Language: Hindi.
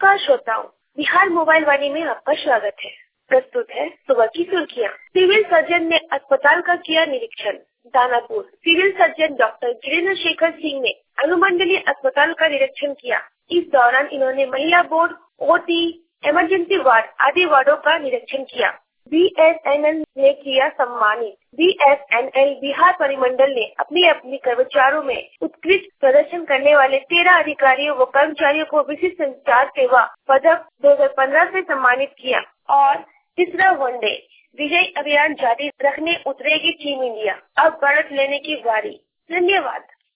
नमस्कार श्रोताओं, बिहार मोबाइल वाणी में आपका स्वागत है। प्रस्तुत है सुबह की सुर्खियाँ। सिविल सर्जन ने अस्पताल का किया निरीक्षण। Danapur civil surgeon doctor Girindra Shekhar Singh ने अनुमंडलीय अस्पताल का निरीक्षण किया। इस दौरान इन्होंने महिला बोर्ड, ओटी, इमरजेंसी वार्ड आदि वार्डों का निरीक्षण किया। BSNL ने किया सम्मानित। BSNL बिहार परिमंडल ने अपनी कर्मचारियों में उत्कृष्ट प्रदर्शन करने वाले 13 अधिकारियों व कर्मचारियों को विशिष्ट संचार सेवा पदक 2015 से सम्मानित किया। और तीसरा वनडे विजय अभियान जारी रखने उतरेगी टीम इंडिया। अब बढ़त लेने की बारी। धन्यवाद।